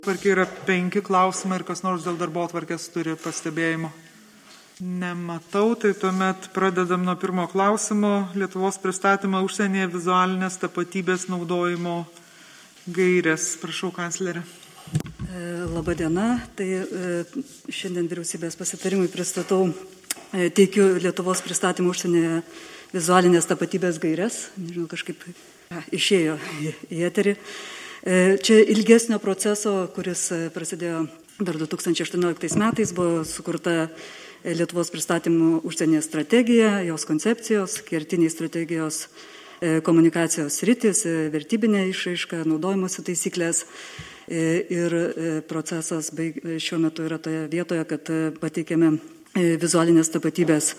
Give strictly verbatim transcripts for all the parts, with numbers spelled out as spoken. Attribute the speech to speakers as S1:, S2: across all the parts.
S1: Tvarkė yra penki klausimai ir kas nors dėl darbotvarkės turi pastebėjimų. Nematau, tai tuomet pradedam nuo pirmo klausimo. Lietuvos pristatymą užsienyje vizualinės tapatybės naudojimo gairės. Prašau, kanclerė.
S2: Labą dieną. Tai šiandien vyriausybės pasitarimui pristatau, teikiu Lietuvos pristatymą užsienyje vizualinės tapatybės gairės. Nežinau, kažkaip išėjo į eterį. Čia ilgesnio proceso, kuris prasidėjo dar du tūkstančiai aštuonioliktais metais, buvo sukurta Lietuvos pristatymų užsienyje strategija, jos koncepcijos, kertiniai strategijos komunikacijos sritis, vertybinė išraiška, naudojimosi taisyklės. Ir procesas šiuo metu yra toje vietoje, kad pateikėme vizualinės tapatybės,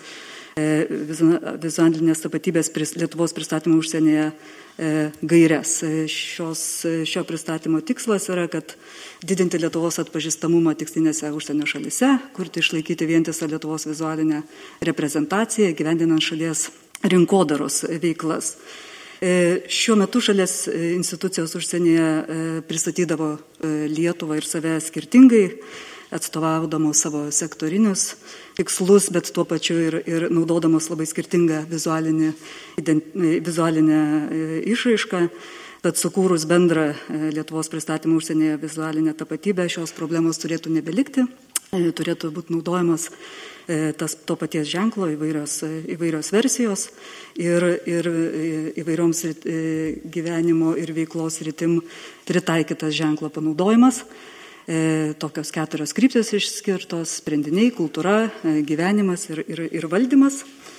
S2: vizualinės tapatybės Lietuvos pristatymų užsienyje gaires. Šios, šio pristatymo tikslas yra, kad didinti Lietuvos atpažįstamumą tikslinėse užsienio šalise, kurti išlaikyti vientisą Lietuvos vizualinę reprezentaciją, gyvendinant šalies rinkodaros veiklas. Šiuo metu šalies institucijos užsienyje pristatydavo Lietuvą ir save skirtingai, atstovaudamos savo sektorinius tikslus, bet tuo pačiu ir, ir naudodamos labai skirtingą vizualinį, vizualinę išraišką. Tad sukūrus bendrą Lietuvos pristatymų užsienyje vizualinę tapatybę, šios problemos turėtų nebelikti, turėtų būti naudojamas tas, to paties ženklo įvairios, įvairios versijos ir, ir įvairioms gyvenimo ir veiklos rytim pritaikytas ženklo panaudojimas. Tokios keturios kryptys išskirtos: sprendiniai, kultūra, gyvenimas ir, ir, ir valdymas.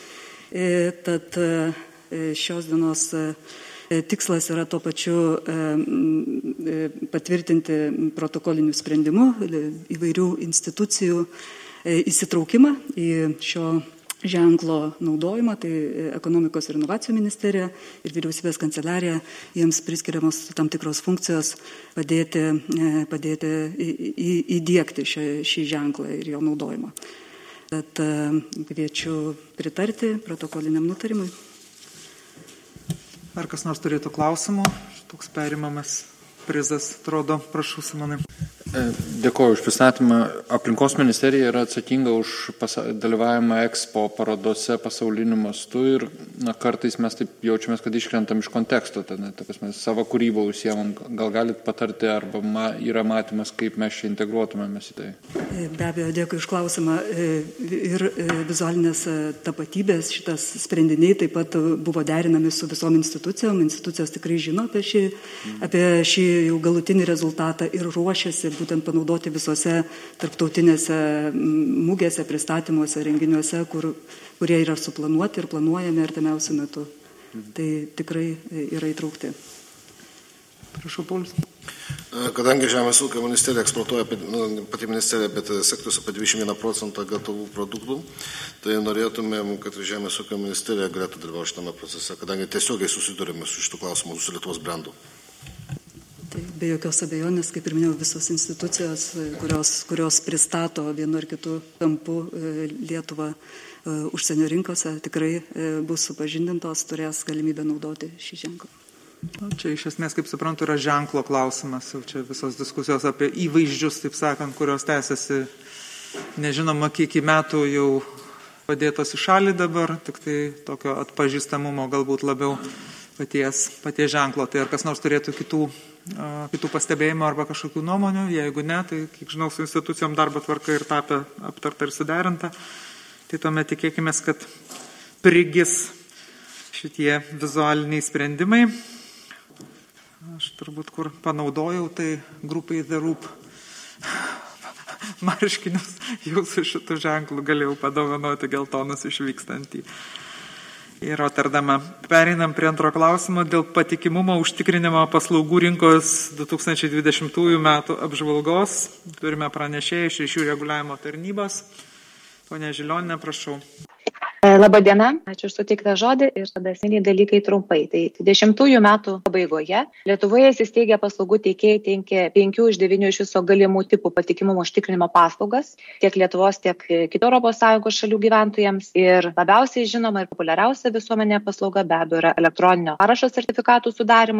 S2: Tad šios dienos tikslas yra tuo pačiu patvirtinti protokolinių sprendimų įvairių institucijų įsitraukimą į šio ženklo naudojimą, tai ekonomikos ir inovacijų ministerija ir vyriausybės kanceliarija, jiems priskiriamos tam tikros funkcijos padėti, padėti įdiegti šį, šį ženklą ir jo naudojimą. Tad kviečiu pritarti protokoliniam nutarimui.
S1: Ar kas nors turėtų klausimų? Toks perimamas prizas, atrodo. Prašau, Simonai.
S3: Dėkuoju už pristatymą. Aplinkos ministerija yra atsakinga už pasa- dalyvavimą Expo parodose pasauliniu mastu ir na, kartais mes taip jaučiamės, kad iškrentam iš konteksto. Tad, ta prasme, savo kūrybą užsiemam. Gal galit patarti, arba ma, yra matymas, kaip mes čia integruotumėmės į tai?
S2: Be abejo, dėkui už klausimą. Ir vizualinės tapatybės šitas sprendiniai taip pat buvo derinami su visom institucijom. Institucijos tikrai žino apie šį, apie šį jau galutinį rezultatą ir ruošiasi būtent panaudoti visose tarptautinėse mugėse, pristatymuose, renginiuose, kur, kurie yra suplanuoti ir planuojami artimiausiu metu. Tai tikrai yra įtraukti.
S1: Prašau, Paulius.
S4: Kadangi Žemės ūkio ministerija eksportuoja, nu, pati ministerija, bet sektorius apie dvidešimt vieną procentą gatavų produktų, tai norėtumėm, kad Žemės ūkio ministerija galėtų dalyvauti šitame procese, kadangi tiesiogiai susidurime su šitų klausimų su Lietuvos brendu.
S2: Tai be jokios abejonės, kaip ir minėjau, visos institucijos, kurios, kurios pristato vienu ar kitu kampu Lietuvą užsienio rinkose, tikrai bus supažindintos, turės galimybę naudoti šį ženklą.
S1: Čia iš esmės, kaip suprantu, yra ženklo klausimas. Jau čia visos diskusijos apie įvaizdžius, taip sakant, kurios tęsiasi nežinoma kiek metų jau padėtos į šalį dabar, tik tai tokio atpažįstamumo galbūt labiau paties, paties ženklo. Tai ar kas nors turėtų kitų, uh, kitų pastebėjimų arba kažkokių nuomonių? Jeigu ne, tai, kiek žinau, su institucijom darbo tvarka ir tapę aptarta ir suderinta. Tai tuomet tikėkime, kad prigis šitie vizualiniai sprendimai. Aš turbūt, kur panaudojau, tai grupai The Roop marškinius jau su šitų ženklų galėjau padovanoti geltonus išvykstantį į Rotterdamą. Pereinam prie antro klausimo dėl patikimumo užtikrinimo paslaugų rinkos du tūkstančiai dvidešimtųjų metų apžvalgos. Turime pranešėją iš ryšių reguliavimo tarnybos. Ponia Žilionienė, prašau.
S5: Labą dieną, ačiū už suteiktą žodį ir tada esminiai dalykai trumpai. Tai dvidešimtųjų metų pabaigoje Lietuvoje įsisteigę paslaugų teikėjai teikė penkių iš devynių iš viso galimų tipų patikimumo užtikrinimo paslaugas tiek Lietuvos, tiek kitų Europos Sąjungos šalių gyventojams. Ir labiausiai žinoma ir populiariausia visuomenė paslauga be abejo yra elektroninio parašo sertifikatų sudarimas.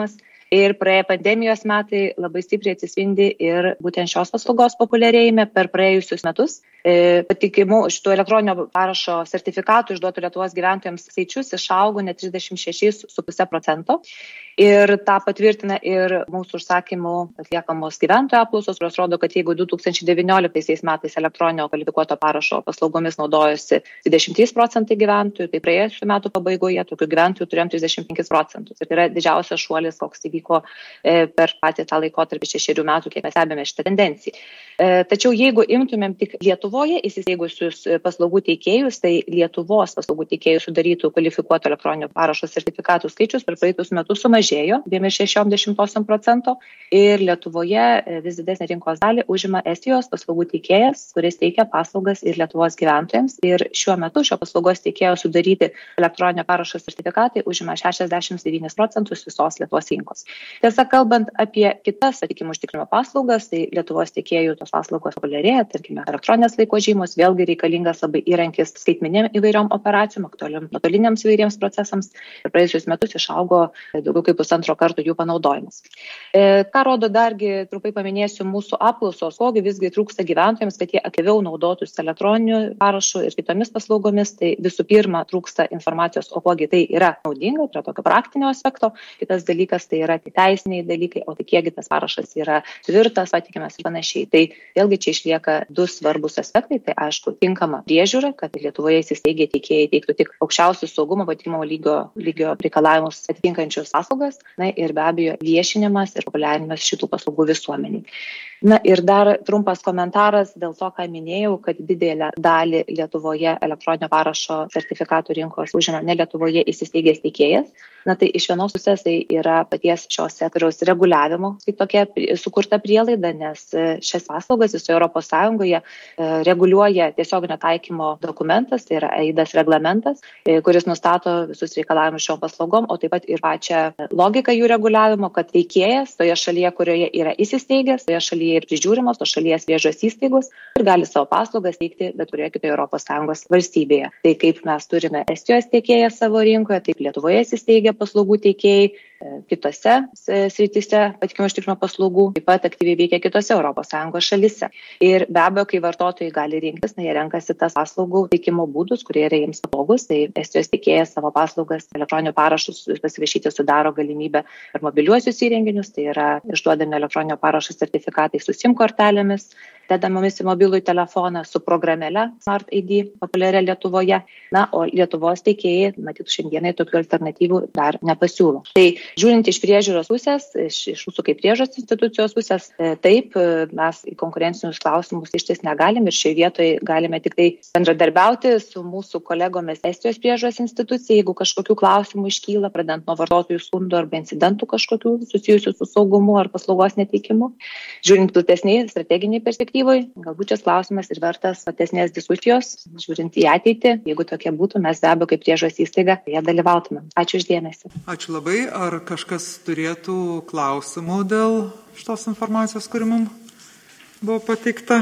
S5: Ir praėję pandemijos metai labai stipriai atsispindi ir būtent šios paslaugos populiarėjime per praėjusius metus. Patikimų šitų elektroninio parašo sertifikatų išduotų Lietuvos gyventojams skaičius išaugo net trisdešimt šeši su puse procento. Ir tą patvirtina ir mūsų užsakymų atliekamos gyventojų apklausos, kurios rodo, kad jeigu du tūkstančiai devynioliktaisiais metais elektroninio kvalifikuoto parašo paslaugomis naudojosi dvidešimt trys procentai gyventojų, tai praėjusių metų pabaigoje tokių gyventojų turėjom trisdešimt penkis procentus. Ir tai yra didžiausias šuolis, koks įvyko per patį tą laikotarpį šešerių metų, kiek mes stebime šitą tendenciją. Tačiau jeigu imtumėm tik Lietuvoje įsisteigusius paslaugų teikėjus, tai Lietuvos paslaugų teikėjų sudarytų kvalifikuoto elektroninio parašo sertifikatų skaičius per praeitus metus sumažėjo dviem ir šešiom dešimtosiom procento ir Lietuvoje vis didesnę rinkos dalį užima Estijos paslaugų teikėjas, kuris teikia paslaugas ir Lietuvos gyventojams. Ir šiuo metu šio paslaugos teikėjo sudaryti elektroninio parašo sertifikatai užima šešiasdešimt devynis procentus visos Lietuvos rinkos. Tiesa, kalbant apie kitas patikimų užtikrinimo paslaugas, tai Lietuvos teikėjų tos paslaugos populiarėja, tarkime, elektroninės laiko žymos, vėlgi reikalingas labai įrankis skaitmeniniam įvairiom operacijom, aktualiam nuotoliniams įvairiems procesams. Ir praėjusius metus išaugo daugiau kaip pusantro karto jų panaudojimas. E, ką rodo dargi, trumpai paminėsiu, mūsų apklausos, kogi visgi trūksta gyventojams, kad jie aktyviau naudotųsi elektroniniu parašu ir kitomis paslaugomis. Tai visų pirma trūksta informacijos, o kogi tai yra naudinga, tai yra tokio praktinio aspekto. Kitas dalykas tai yra teisiniai dalykai, o tai kiekgi tas parašas yra tvirtas, patikimas ir panašiai. Tai vėlgi čia išlieka du svarbus aspektai, tai aišku, tinkama priežiūra, kad Lietuvoje įsisteigę teikėjai teiktų tik aukščiausių saugumo patikimo lygio, lygio reikalavimus atitinkančius paslaugas, na ir be abejo viešinimas ir populiarinimas šitų paslaugų visuomeniai. Na ir dar trumpas komentaras dėl to, ką minėjau, kad didelę dalį Lietuvoje elektroninio parašo sertifikatų rinkos užima ne Lietuvoje įsisteigęs teikėjas. Na tai iš vienos pusės tai yra paties šios sektoriaus reguliavimo, tai tokia sukurta prielaida, nes šias paslaugas visoje Europos Sąjungoje reguliuoja tiesioginio taikymo dokumentas, tai yra EIDAS reglamentas, kuris nustato visus reikalavimus šiom paslaugom, o taip pat ir pačią logiką jų reguliavimo, kad teikėjas toje šalyje, kurioje yra įsisteigęs, toje šalyje ir prižiūrimos, tos šalies priežiūros įstaigos ir gali savo paslaugas teikti bet kurioje kitoje Europos Sąjungos valstybėje. Tai kaip mes turime Estijos teikėją savo rinkoje, taip Lietuvoje įsisteigę paslaugų teikėjai kitose srityse patikimo užtikrino paslaugų, taip pat aktyviai veikia kitose Europos Sąjungos šalyse. Ir be abejo, kai vartotojai gali rinktis, na, jie renkasi tas paslaugų teikimo būdus, kurie yra jiems patogus, tai Estijos teikėjas savo paslaugas elektroninių parašus pasirašyti sudaro galimybę per mobiliuosius įrenginius, tai yra išduodami elektroninio parašo sertifikatai su SIM kortelėmis, dedamomis į mobilų telefoną su programėle Smart I D populiaria Lietuvoje. Na, o Lietuvos teikėjai, matyt, šiandienai tokių alternatyvų dar nepasiūlo. Tai žiūrint iš priežiūros pusės, iš, iš mūsų kaip priežiūros institucijos pusės, taip, mes į konkurencinius klausimus išties negalim ir šioje vietoje galime tik tai bendradarbiauti su mūsų kolegomis Estijos priežiūros institucija, jeigu kažkokių klausimų iškyla, pradedant nuo vartotojų skundų arba incidentų kažkokių susijusių su saugumu ar paslaugos neteikimu. Žiūrint platesniai strateginiai perspektyvai, galbūt šis klausimas ir vertas platesnės diskusijos, žiūrint į ateitį. Jeigu tokie būtų, mes be abejo kaip priežiūros įstaiga jie dalyvautume. Ačiū uždėmesi.
S1: Ačiū labai. Ar kažkas turėtų klausimų dėl šitos informacijos, kuri mums buvo pateikta?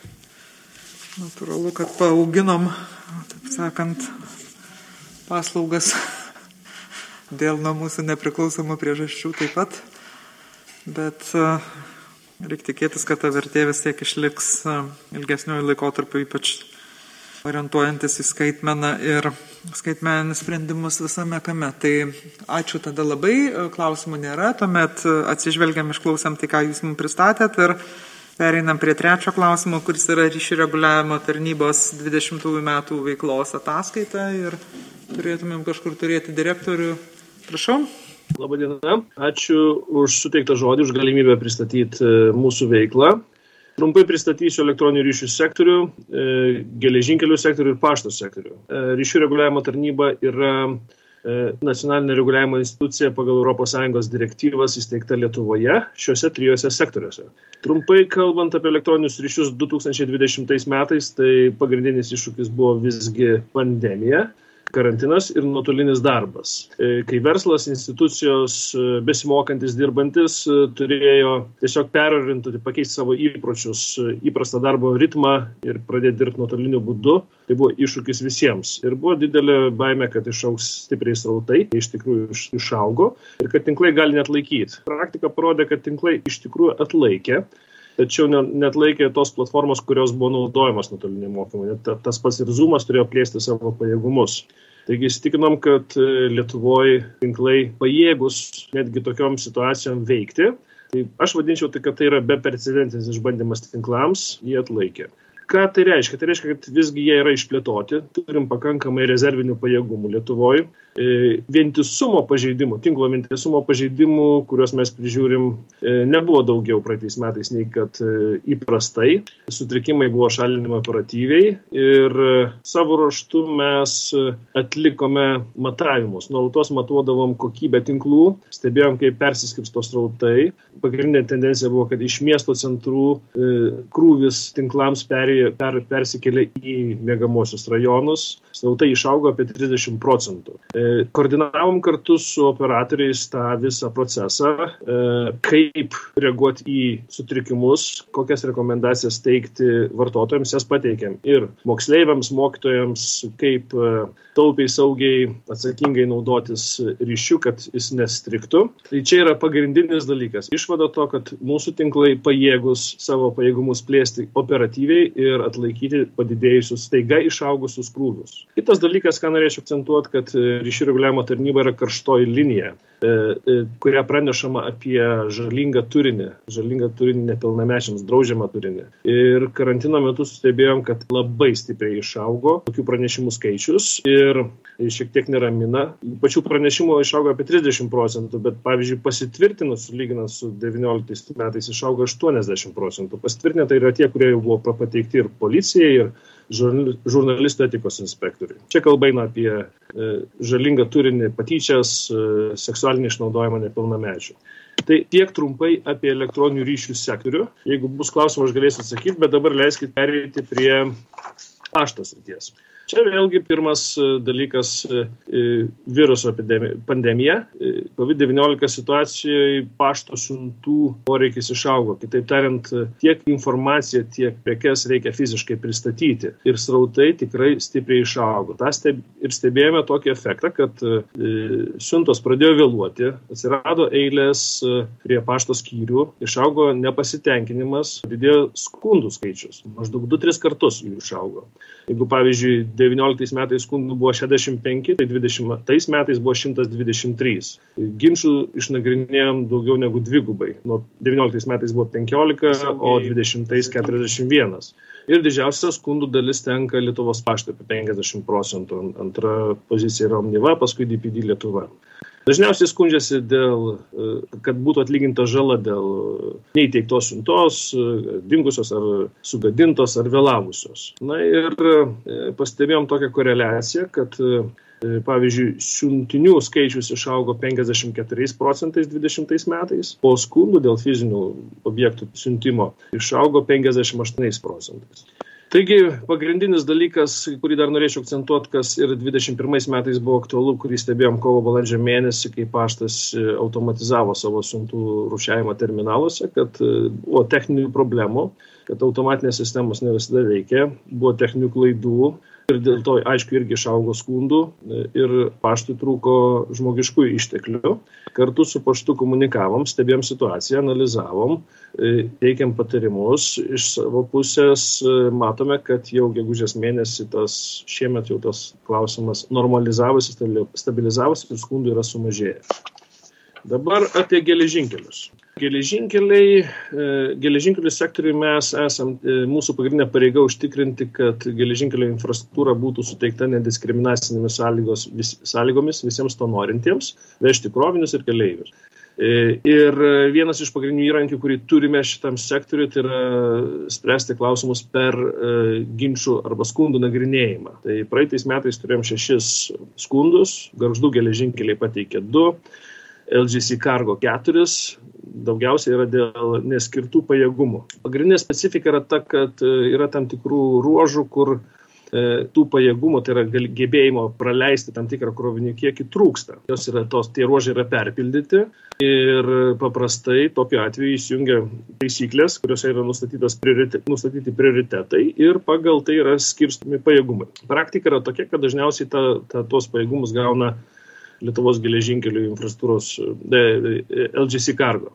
S1: Natūralu, kad paauginom, taip sakant, paslaugas dėl nuo mūsų nepriklausomų priežasčių taip pat. Bet uh, reikia tikėtis, kad ta vertė vis tiek išliks uh, ilgesniuoju laikotarpiu, ypač orientuojantis į skaitmeną ir skaitmeninius sprendimus visame kame. Tai ačiū tada labai, klausimų nėra, tuomet atsižvelgiam, išklausėm tai, ką jūs mums pristatėt ir pereinam prie trečio klausimo, kuris yra ryšių reguliavimo tarnybos dvidešimtųjų metų veiklos ataskaita ir turėtumėm kažkur turėti direktorių. Prašau.
S6: Labadiena, ačiū už suteiktą žodį, už galimybę pristatyti mūsų veiklą. Trumpai pristatysiu elektroninių ryšių sektorių, geležinkelių sektorių ir pašto sektorių. Ryšių reguliavimo tarnyba yra nacionalinė reguliavimo institucija pagal Europos Sąjungos direktyvas įsteigta Lietuvoje šiuose trijose sektoriuose. Trumpai kalbant apie elektroninius ryšius du tūkstančiai dvidešimtais metais, tai pagrindinis iššūkis buvo visgi pandemija. karantinas ir nuotolinis darbas. Kai verslas, institucijos, besimokantis, dirbantis turėjo tiesiog perorientuoti, pakeisti savo įpročius, įprastą darbo ritmą ir pradėti dirbti nuotoliniu būdu, tai buvo iššūkis visiems. Ir buvo didelė baimė, kad išaugs stipriai srautai, iš tikrųjų išaugo ir kad tinklai gali net laikyti. Praktika parodė, kad tinklai iš tikrųjų atlaikė, tačiau net laikė tos platformos, kurios buvo naudojamos nuotoliniam mokymui. Tas pats ir Zoomas turėjo plėsti savo pajėgumus. Taigi įsitikinom, kad Lietuvoje tinklai pajėgus netgi tokiom situacijom veikti. Tai aš vadinčiau, tai, kad tai yra beprecedentinis išbandymas tinklams, jie atlaikė. Ką tai reiškia? Tai reiškia, kad visgi jie yra išplėtoti, turim pakankamai rezervinių pajėgumų Lietuvoje. Vientisumo pažeidimų, tinklo vientisumo pažeidimų, kuriuos mes prižiūrim, nebuvo daugiau praeitais metais nei kad įprastai. Sutrikimai buvo šalinami operatyviai ir savo ruožtu mes atlikome matavimus. Nuolatos matuodavom kokybę tinklų, stebėjom, kaip persiskirsto srautai. Pagrindinė tendencija buvo, kad iš miesto centrų krūvis tinklams perėjo, per, persikėlė į miegamuosius rajonus. Srautai išaugo apie trisdešimt procentų. Koordinavom kartu su operatoriais tą visą procesą, kaip reaguoti į sutrikimus, kokias rekomendacijas teikti vartotojams, jas pateikėm ir moksleiviams, mokytojams, kaip taupiai, saugiai, atsakingai naudotis ryšiu, kad jis nestriktų. Tai čia yra pagrindinis dalykas. Išvada to, kad mūsų tinklai pajėgus savo pajėgumus plėsti operatyviai ir atlaikyti padidėjusius staiga išaugusius krūvius. Kitas dalykas, ką norėčiau akcentuoti, kad ryšių reguliavimo tarnyba yra karštoji linija, kuria pranešama apie žalingą turinį, žalingą turinį nepilnamečiams, draudžiamą turinį. Ir karantino metu stebėjom, kad labai stipriai išaugo tokių pranešimų skaičius ir šiek tiek neramina. Pačių pranešimų išaugo apie trisdešimt procentų, bet pavyzdžiui pasitvirtinus, lyginant su devynioliktais metais, išaugo aštuoniasdešimt procentų. Pasitvirtinę tai yra tie, kurie jau buvo pateikti ir policijai, ir žurnalistų etikos inspektoriui. Čia kalba eina apie žalingą turinį, patyčias, seksualinį išnaudojimą nepilnamečių. Tai tiek trumpai apie elektroninių ryšių sektorių. Jeigu bus klausimų, aš galėsiu atsakyti, bet dabar leiskit pereiti prie pašto srities. Čia vėlgi pirmas dalykas viruso pandemija. COVID devyniolika situacijoje pašto siuntų poreikis išaugo. Kitaip tariant, tiek informaciją, tiek prekes reikia fiziškai pristatyti. Ir srautai tikrai stipriai išaugo. Ta steb... Ir stebėjome tokį efektą, kad siuntos pradėjo vėluoti, atsirado eilės prie pašto skyrių, išaugo nepasitenkinimas, didėjo skundų skaičius. Maždaug du tris kartus jų išaugo. Jeigu, pavyzdžiui, devynioliktais metais skundų buvo šešiasdešimt penki, tai dvidešimtais metais buvo šimtas dvidešimt trys. Ginčų išnagrinėjom daugiau negu dvigubai. Nuo devynioliktais metais buvo penkiolika, o dvidešimtais keturiasdešimt vienas. Ir didžiausia skundų dalis tenka Lietuvos paštui apie penkiasdešimt procentų. Antra pozicija yra Omniva, paskui D P D Lietuva. Dažniausiai skundžiasi dėl, kad būtų atlyginta žala dėl neįteiktos siuntos, dingusios ar sugadintos ar vėlavusios. Na ir pastebėjom tokią koreliaciją, kad pavyzdžiui, siuntinių skaičius išaugo penkiasdešimt keturiais procentais dvidešimtais metais, o skundų dėl fizinių objektų siuntimo išaugo penkiasdešimt aštuoniais procentais. Taigi, pagrindinis dalykas, kurį dar norėčiau akcentuoti, kas ir dvidešimt pirmais metais buvo aktualu, kurį stebėjom kovo balandžio mėnesį, kai paštas automatizavo savo siuntų rūšiavimo terminaluose, kad buvo techninių problemų, kad automatinės sistemos ne visada veikia, buvo techninių klaidų ir dėl to, aišku, irgi išaugo skundų ir paštui trūko žmogiškųjų išteklių. Kartu su paštu komunikavom, stebėjom situaciją, analizavom, teikiam patarimus. Iš savo pusės matome, kad jau gegužės mėnesį tas, šiemet jau tas klausimas normalizavosi, stabilizavosi ir skundų yra sumažėję. Dabar apie geležinkelius. Geležinkeliai, geležinkelių sektoriui mes esam, mūsų pagrindinė pareiga užtikrinti, kad geležinkelio infrastruktūra būtų suteikta nediskriminacinėmis sąlygos, vis, sąlygomis visiems to norintiems, vežti krovinius ir keleivius. Ir vienas iš pagrindinių įrankių, kurį turime šitam sektoriui, tai yra spręsti klausimus per ginčų arba skundų nagrinėjimą. Tai praeitais metais turėjom šešis skundus, Gargždų geležinkeliai pateikė du, L G C Cargo keturis, daugiausiai yra dėl neskirtų pajėgumų. Pagrindinė specifika yra ta, kad yra tam tikrų ruožų, kur tų pajėgumų, tai yra gebėjimo praleisti tam tikrą krovinių kiekį trūksta. Jos yra tos, tie ruožai yra perpildyti ir paprastai tokiu atveju įsijungia taisyklės, kuriuose yra nustatytas prioritet, nustatyti prioritetai ir pagal tai yra skirstomi pajėgumai. Praktika yra tokia, kad dažniausiai ta, ta, tos pajėgumus gauna Lietuvos geležinkelių infrastruktūros L G C Cargo,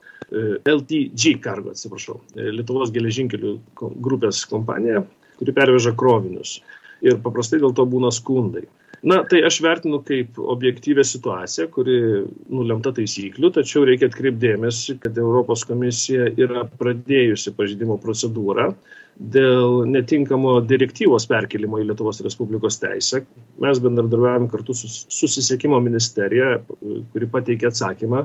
S6: L T G Cargo, atsiprašau, Lietuvos geležinkelių grupės kompanija, kuri perveža krovinius. Ir paprastai dėl to būna skundai. Na, tai aš vertinu kaip objektyvę situaciją, kuri nulemta taisyklių, tačiau reikia atkreipdėmėsi, kad Europos komisija yra pradėjusi pažeidimo procedūrą dėl netinkamo direktyvos perkelimo į Lietuvos Respublikos teisę. Mes bendradarbiavome kartu su Susisiekimo ministerija, kuri pateikė atsakymą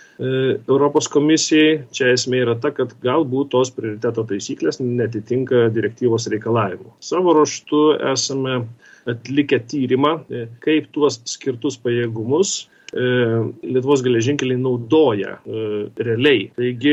S6: Europos komisijai. Čia esmė yra ta, kad galbūt tos prioriteto taisyklės netitinka direktyvos reikalavimų. Savo ruožtu esame atlikę tyrimą, kaip tuos skirtus pajėgumus Lietuvos geležinkeliai naudoja realiai. Taigi,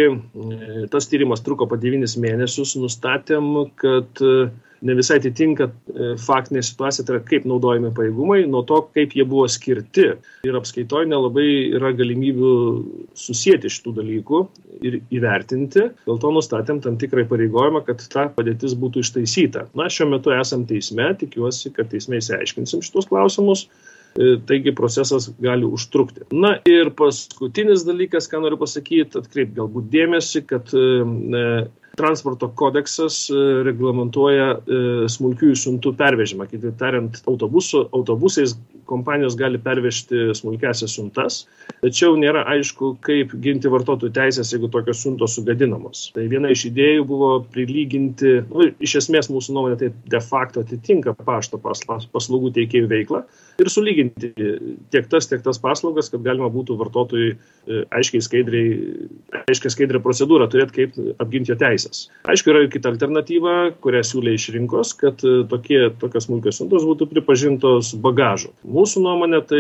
S6: tas tyrimas truko po devynis mėnesius, nustatėm, kad ne visai atitinka faktinė situacija, tai yra kaip naudojami pajėgumai, nuo to, kaip jie buvo skirti. Ir apskaitoje nelabai yra galimybių susijęti šitų dalykų ir įvertinti. Dėl to nustatėm tam tikrą pareigojimą, kad ta padėtis būtų ištaisyta. Na, šiuo metu esam teisme, tikiuosi, kad teisme išsiaiškinsim šitus klausimus. Taigi procesas gali užtrukti. Na ir paskutinis dalykas, ką noriu pasakyti, atkreip galbūt dėmesį, kad e, transporto kodeksas reglamentuoja e, smulkiųjų siuntų pervežimą. Kitaip tariant, autobusu, autobusais kompanijos gali pervežti smulkiasias siuntas, tačiau nėra aišku, kaip ginti vartotojų teisės, jeigu tokios siuntos sugadinamos. Tai viena iš idėjų buvo prilyginti, nu, iš esmės mūsų nuomonė tai de facto atitinka pašto paslaugų teikėjų veiklą ir sulyginti tiek tas, tiek tas paslaugas, kad galima būtų vartotojui aiškiai skaidriai, aiškiai skaidrią procedūrą turėti, kaip apginti jo teisės. Aišku, yra ir kita alternatyva, kurią siūlė iš rinkos, kad tokie, tokios smulkios siuntos būtų pripažintos bagažu. Mūsų nuomonė tai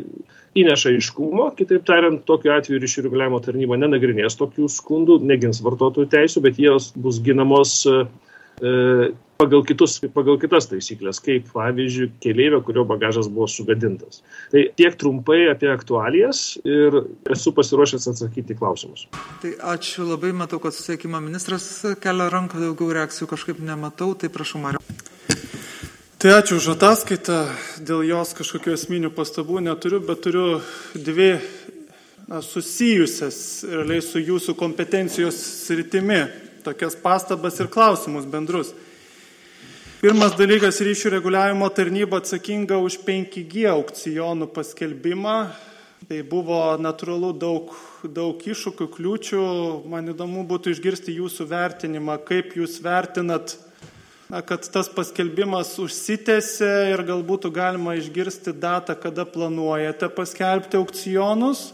S6: įneša aiškumo, kitaip tariant, tokiu atveju ryšių reguliavimo tarnyba nenagrinės tokių skundų, negins vartotojų teisų, bet jos bus ginamos e, pagal, kitus, pagal kitas taisyklės, kaip pavyzdžiui keleivio, kurio bagažas buvo sugadintas. Tai tiek trumpai apie aktualijas ir esu pasiruošęs atsakyti klausimus.
S1: Tai ačiū labai, matau, kad susisiekimo ministras kelia ranką, daugiau reakcijų kažkaip nematau, tai prašau, Mariau.
S7: Tai ačiū už ataskaitą, dėl jos kažkokių esminių pastabų neturiu, bet turiu dvi na, susijusias realiai su jūsų kompetencijos sritimi, tokias pastabas ir klausimus bendrus. Pirmas dalykas, ryšių reguliavimo tarnyba atsakinga už penki G aukcionų paskelbimą. Tai buvo natūralu daug, daug iššūkių, kliūčių. Man įdomu būtų išgirsti jūsų vertinimą, kaip jūs vertinat, kad tas paskelbimas užsitęsė ir galbūt galima išgirsti datą, kada planuojate paskelbti aukcionus.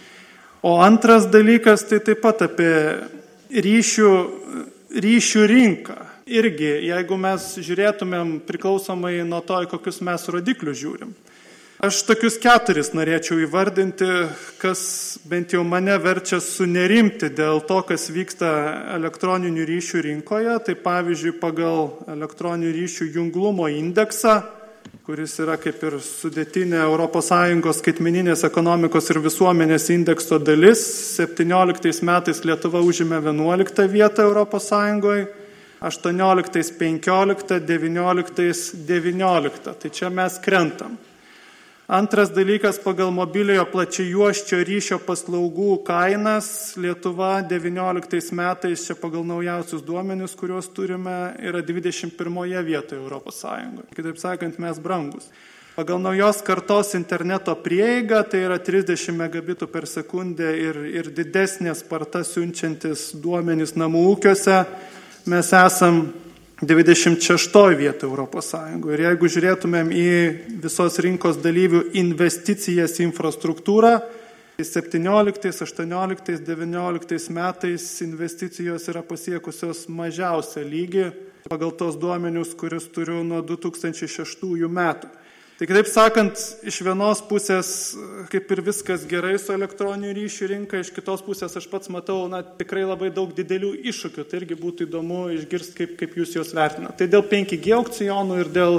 S7: O antras dalykas, tai taip pat apie ryšių, ryšių rinką. Irgi, jeigu mes žiūrėtumėm priklausomai nuo to, kokius mes rodiklius žiūrim. Aš tokius keturis norėčiau įvardinti, kas bent jau mane verčia sunerimti dėl to, kas vyksta elektroninių ryšių rinkoje. Tai pavyzdžiui, pagal elektroninių ryšių junglumo indeksą, kuris yra kaip ir sudėtinė Europos Sąjungos skaitmeninės ekonomikos ir visuomenės indekso dalis, septynioliktais metais Lietuva užėmė vienuoliktą vietą Europos Sąjungoje, aštuonioliktais penkioliktą, devynioliktais devynioliktą. Tai čia mes krentam. Antras dalykas, pagal mobiliojo plačiajuosčio ryšio paslaugų kainas Lietuva devynioliktais metais, čia pagal naujausius duomenis, kuriuos turime, yra dvidešimt pirmoje vietoje Europos Sąjungoje. Kitaip sakant, mes brangus. Pagal naujos kartos interneto prieigą, tai yra trisdešimt megabitų per sekundę ir, ir didesnė sparta siunčiantis duomenis namų ūkiuose, mes esam dvidešimt šeštoje vietoje Europos Sąjungoje. Ir jeigu žiūrėtumėm į visos rinkos dalyvių investicijas į infrastruktūrą, tai septynioliktais, aštuonioliktais, devynioliktais metais investicijos yra pasiekusios mažiausią lygį pagal tos duomenius, kurius turiu nuo du tūkstančiai šeštųjų metų. Tai kitaip sakant, iš vienos pusės kaip ir viskas gerai su elektroninių ryšių rinka, iš kitos pusės aš pats matau na, tikrai labai daug didelių iššūkių, tai irgi būtų įdomu išgirsti, kaip, kaip jūs juos vertinate. Tai dėl penki G aukcionų ir dėl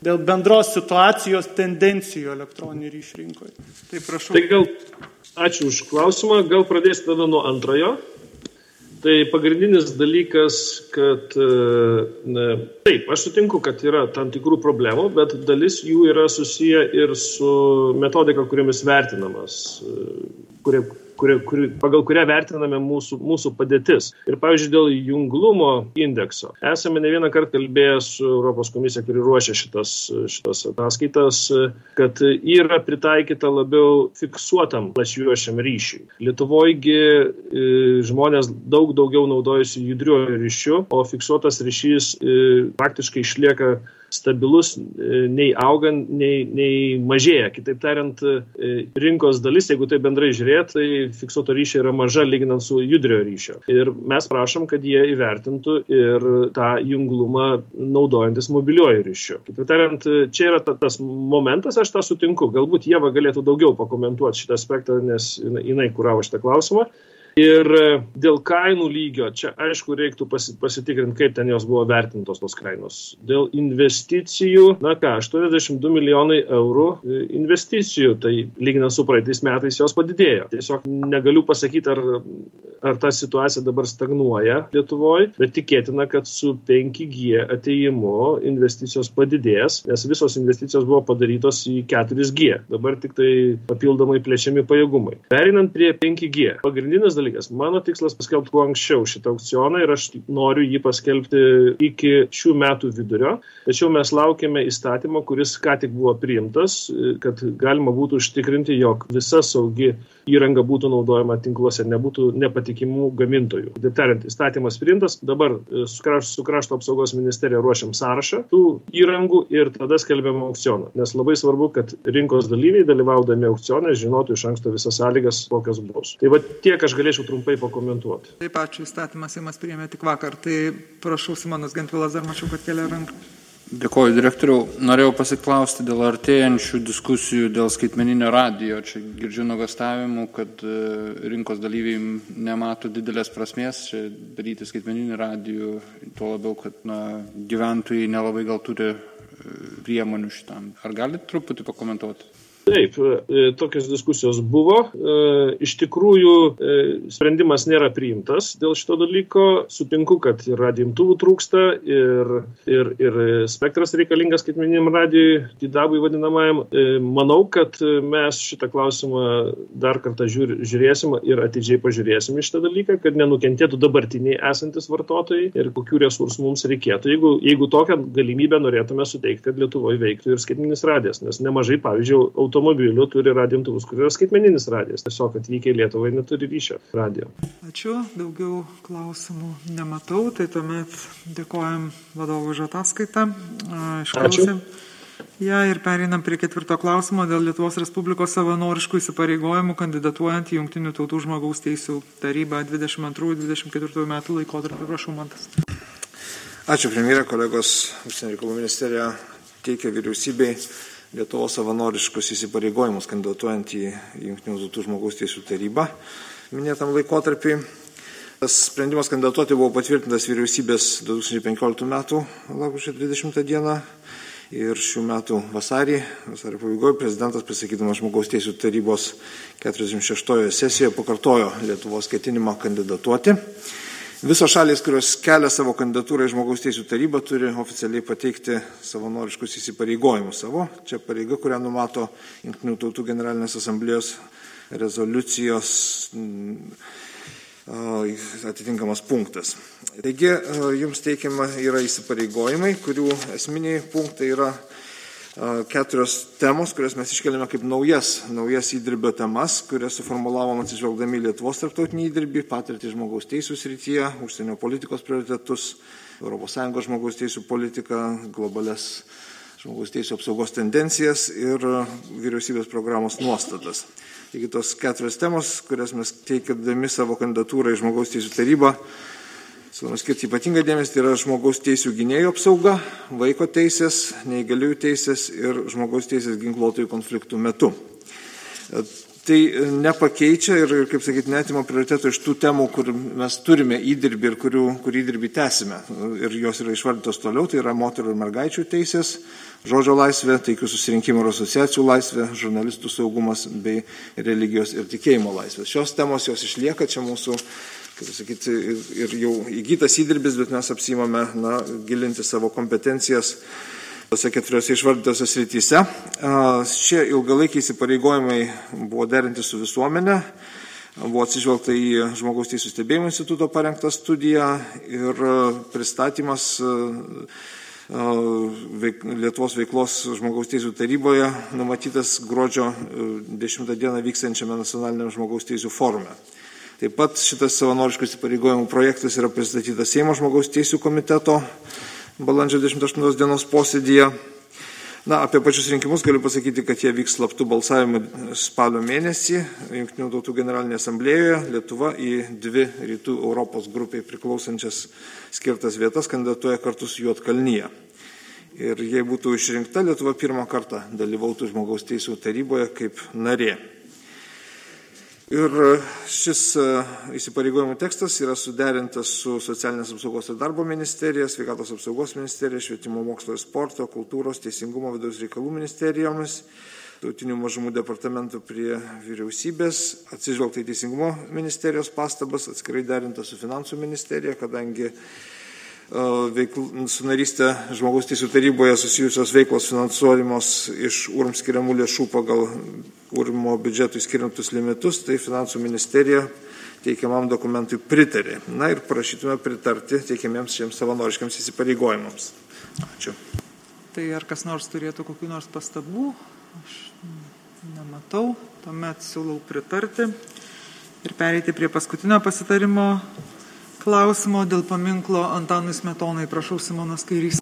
S7: dėl bendros situacijos tendencijų elektroninių ryšių rinkoje.
S1: Tai prašau.
S6: Tai gal, ačiū už klausimą, gal pradėsiu tada nuo antrojo. Tai pagrindinis dalykas, kad ne, taip, aš sutinku, kad yra tam tikrų problemų, bet dalis jų yra susiję ir su metodika, kuriomis vertinamas, kurie, kurie, kurie, pagal kurią vertiname mūsų, mūsų padėtis. Ir, pavyzdžiui, dėl junglumo indekso. Esame ne vieną kartą kalbėję su Europos komisija, kuri ruošia šitas, šitas ataskaitas, kad yra pritaikyta labiau fiksuotam plačiuošiam ryšiui. Lietuvoje žmonės daug daugiau naudojasi judriuoju ryšiu, o fiksuotas ryšys praktiškai išlieka stabilus, nei augant, nei, nei mažėja. Kitaip tariant, rinkos dalis, jeigu tai bendrai žiūrėt, tai fiksuoto ryšio yra maža lyginant su judriojo ryšio. Ir mes prašom, kad jie įvertintų ir tą junglumą naudojantis mobiliuoju ryšiu. Kitaip tariant, čia yra tas momentas, aš tą sutinku. Galbūt Ieva galėtų daugiau pakomentuoti šitą aspektą, nes jinai kuravo šitą klausimą. Ir dėl kainų lygio, čia aišku reiktų pasitikrinti, kaip ten jos buvo vertintos tos kainos. Dėl investicijų, na ką, aštuoniasdešimt du milijonai eurų investicijų, tai lyginant su praeitais metais jos padidėjo. Tiesiog negaliu pasakyti, ar, ar ta situacija dabar stagnuoja Lietuvoje, bet tikėtina, kad su penki G atėjimu investicijos padidės, nes visos investicijos buvo padarytos į keturi G. Dabar tik tai papildomai plečiami pajėgumai. Perinant prie penki G, pagrindinis dalykas. Mano tikslas paskelbti kuo anksčiau šitą aukcioną ir aš noriu jį paskelbti iki šių metų vidurio. Tačiau mes laukiame įstatymo, kuris ką tik buvo priimtas, kad galima būtų užtikrinti, jog visa saugi įranga būtų naudojama tinkluose, nebūtų nepatikimų gamintojų. Taip tariant, įstatymas priimtas, dabar su krašto, su krašto apsaugos ministerija ruošiam sąrašą tų įrangų ir tada skelbiam aukcioną. Nes labai svarbu, kad rinkos dalyviai dalyvaudami aukcioną žinotų iš anksto visas sąlygas, kokios bus. Tai va tiek aš galėčiau trumpai pakomentuoti.
S1: Taip, ačiū, įstatymas Seimas priėmė tik vakar. Tai prašau, Simonas Gentvilas, dar mačiau, kad kelia ranką.
S3: Dėkuoju, direktoriau. Norėjau pasiklausti dėl artėjančių diskusijų dėl skaitmeninio radijo. Čia girdžiu nuogąstavimų, kad rinkos dalyviai nemato didelės prasmės čia daryti skaitmeninį radijų, tuo labiau, kad na, gyventojai nelabai gal turi priemonių šitam. Ar galite truputį pakomentuoti?
S6: Taip, tokios diskusijos buvo. Iš tikrųjų, sprendimas nėra priimtas dėl šito dalyko. Sutinku, kad ir radijo imtuvų trūksta ir, ir, ir spektras reikalingas skaitmeniniam radijui, D A B-ui vadinamajam. Manau, kad mes šitą klausimą dar kartą žiūr, žiūrėsim ir atidžiai pažiūrėsim į šitą dalyką, kad nenukentėtų dabartiniai esantis vartotojai ir kokių resursų mums reikėtų. Jeigu, jeigu tokią galimybę norėtume suteikti, kad Lietuvoje veiktų ir skaitmeninis radijas, nes nemažai, pavyzdžiui, automobilių turi radijo imtuvus, kur yra skaitmeninis radijas. Tiesiog atvykę į Lietuvą neturi ryšio radijo.
S1: Ačiū. Daugiau klausimų nematau, tai tuomet dėkojam vadovui už ataskaitą. Išklausėm. Ja, ir pereinam prie ketvirto klausimo dėl Lietuvos Respublikos savanoriškų įsipareigojimų kandidatuojant į Jungtinių tautų žmogaus teisių tarybą dvidešimt antrų dvidešimt ketvirtų metų laikotarpį. Prašau, Mantas.
S8: Ačiū, premjerė, kolegos. Užsienio reikalų ministerija teikia vyriausybei Lietuvos savanoriškus įsipareigojimus kandidatuojant į Jungtinių tautų žmogaus teisių tarybą minėtam laikotarpiui. Tas sprendimas kandidatuoti buvo patvirtintas vyriausybės du tūkstančiai penkioliktų metų lapkričio dvidešimtą dieną ir šių metų vasarį, vasario pabaigoje, prezidentas pasakydamas žmogaus teisių tarybos keturiasdešimt šeštojoje sesijoje pakartojo Lietuvos ketinimą kandidatuoti. Visos šalys, kurios kelia savo kandidatūrą į žmogaus teisių tarybą, turi oficialiai pateikti savanoriškus įsipareigojimus savo. Čia pareiga, kurią numato Jungtinių tautų generalinės asamblėjos rezoliucijos atitinkamas punktas. Taigi, jums teikiama yra įsipareigojimai, kurių esminiai punktai yra keturios temos, kurias mes iškeliame kaip naujas, naujas įdirbio temas, kurias suformulavom atsižvelgdami Lietuvos tarptautinį įdirbį, patirtį žmogaus teisų srityje, užsienio politikos prioritetus, Europos Sąjungos žmogaus teisų politiką, globalias žmogaus teisų apsaugos tendencijas ir vyriausybės programos nuostatas. Taigi tos keturios temos, kurias mes teikdami savo kandidatūrą į žmogaus teisų tarybą, siūlome skirti ypatingą dėmesį, tai yra žmogaus teisų gynėjų apsauga, vaiko teisės, neįgaliųjų teisės ir žmogaus teisės ginkluotojų konfliktų metu. tai nepakeičia ir, kaip sakyti, netima prioritetų iš tų temų, kur mes turime įdirbį ir kurių, kur įdirbį tęsime. Ir jos yra išvardytos toliau, tai yra moterų ir mergaičių teisės, žodžio laisvė, taikių susirinkimų ir asociacijų laisvė, žurnalistų saugumas bei religijos ir tikėjimo laisvė. Šios temos jos išlieka, čia mūsų, kaip sakyti, ir jau įgytas įdirbis, bet mes apsimame na, gilinti savo kompetencijas tose keturiose išvardytose srityse. Šie ilgalaikiai įsipareigojimai buvo derinti su visuomenė, buvo atsižvelgta į Žmogaus teisų stebėjimo instituto parengtą studiją ir pristatymas Lietuvos veiklos Žmogaus teisų taryboje numatytas gruodžio dešimtą dieną vykstančiame nacionaliniam Žmogaus teisų forume. Taip pat šitas savanoriškų įsipareigojimų projektas yra pristatytas Seimo Žmogaus teisų komiteto balandžio dešimtos aštuntos dienos posėdyje. Na, apie pačius rinkimus galiu pasakyti, kad jie vyks slaptų balsavimų spalio mėnesį Jungtinių tautų generalinėje asamblėjoje. Lietuva į dvi rytų Europos grupiai priklausančias skirtas vietas kandidatuoja kartu su Juodkalnija. Ir jei būtų išrinkta, Lietuva pirmą kartą dalyvautų Žmogaus teisų taryboje kaip narė. Ir šis įsipareigojimų tekstas yra suderintas su Socialinės apsaugos ir darbo ministerija, Sveikatos apsaugos ministerija, Švietimo mokslo ir sporto, kultūros, teisingumo, vidaus reikalų ministerijomis, tautinių mažumų departamentų prie vyriausybės, atsižvelgta į teisingumo ministerijos pastabas, atskirai derinta su finansų ministerija, kadangi veikl, su narystė Žmogaus teisų taryboje susijusios veiklos finansuojamos iš U R M skiriamų lėšų pagal U R M biudžetų skiriantus limitus, tai finansų ministerija teikiamam dokumentui pritarė. Na ir prašytume pritarti teikiamiems šiems savanoriškiams įsipareigojimams. Ačiū.
S1: Tai ar kas nors turėtų kokių nors pastabų? Aš nematau. Tuomet siūlau pritarti ir pereiti prie paskutinio pasitarimo klausimo dėl paminklo Antanui Smetonai. Prašau, Simonas Kairys.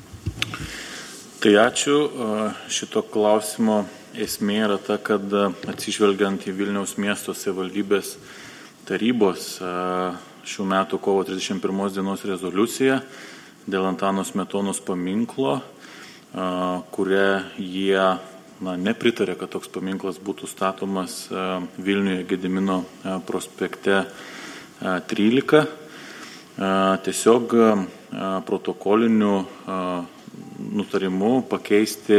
S9: Tai ačiū. Šito klausimo esmė yra ta, kad atsižvelgiant į Vilniaus miesto savivaldybės tarybos šių metų kovo trisdešimt pirmos dienos rezoliuciją dėl Antano Smetonos paminklo, kuria jie na, nepritarė, kad toks paminklas būtų statomas Vilniuje Gedimino prospekte trylika. Tiesiog protokoliniu nutarimu pakeisti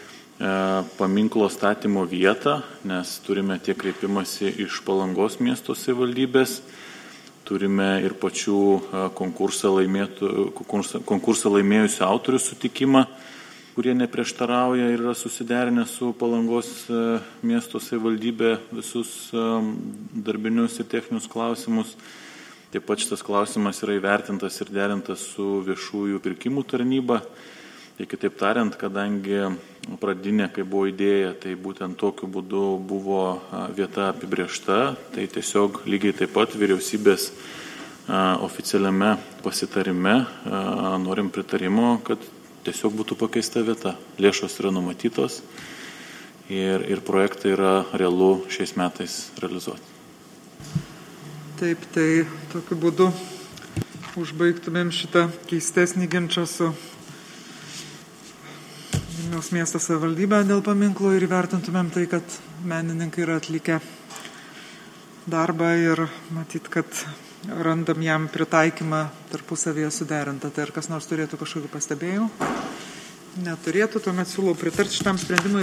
S9: paminklo statymo vietą, nes turime tiek kreipimąsi iš Palangos miesto savivaldybės, turime ir pačių konkursą, laimėtų, konkursą, konkursą laimėjusių autorių sutikimą, kurie neprieštarauja ir yra susiderinę su Palangos miesto savivaldybė visus darbinius ir techninius klausimus. Taip pat šitas klausimas yra įvertintas ir derintas su viešųjų pirkimų tarnyba. Tai kitaip tariant, kadangi pradinė, kai buvo idėja, tai būtent tokiu būdu buvo vieta apibriešta, tai tiesiog lygiai taip pat vyriausybės oficialiame pasitarime norim pritarimo, kad tiesiog būtų pakeista vieta. Lėšos yra numatytos ir, ir projektai yra realu šiais metais realizuoti.
S1: Taip, tai tokiu būdu užbaigtumėm šitą keistesnį ginčą su Vilniaus miesto savivaldybė dėl paminklo ir įvertintumėm tai, kad menininkai yra atlikę darbą ir matyt, kad randam jam pritaikymą tarpusavėje suderintą. Tai ar kas nors turėtų kažkokių pastebėjimų? Neturėtų, tuomet siūlau pritarti šitam sprendimui.